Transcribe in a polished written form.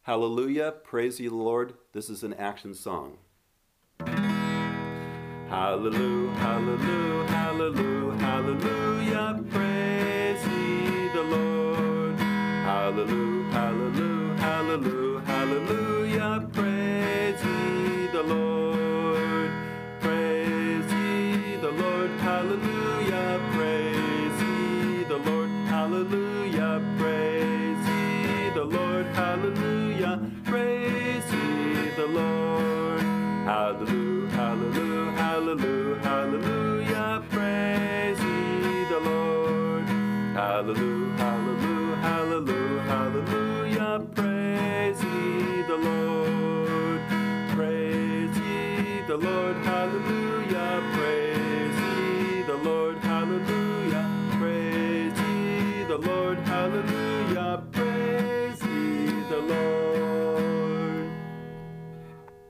Hallelujah, praise ye the Lord. This is an action song. Hallelujah, hallelujah, hallelujah, hallelujah, praise ye the Lord. Hallelujah, hallelujah, hallelujah, hallelujah, praise ye the Lord. Praise ye the Lord, hallelujah, praise ye the Lord, hallelujah, praise ye the Lord, hallelujah, praise ye the Lord. Hallelujah, hallelujah, hallelujah, hallelujah, praise ye the Lord. Hallelujah, hallelujah, hallelujah, hallelujah, praise ye the Lord. Praise ye the Lord,